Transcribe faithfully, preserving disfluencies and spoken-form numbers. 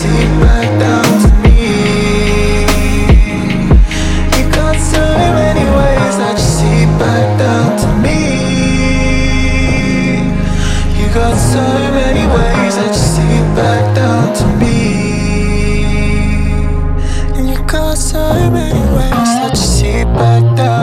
see back down to me. You got so many ways that you see back down to me. You got so many ways that you see back down to me. And you got so many ways that you see back down.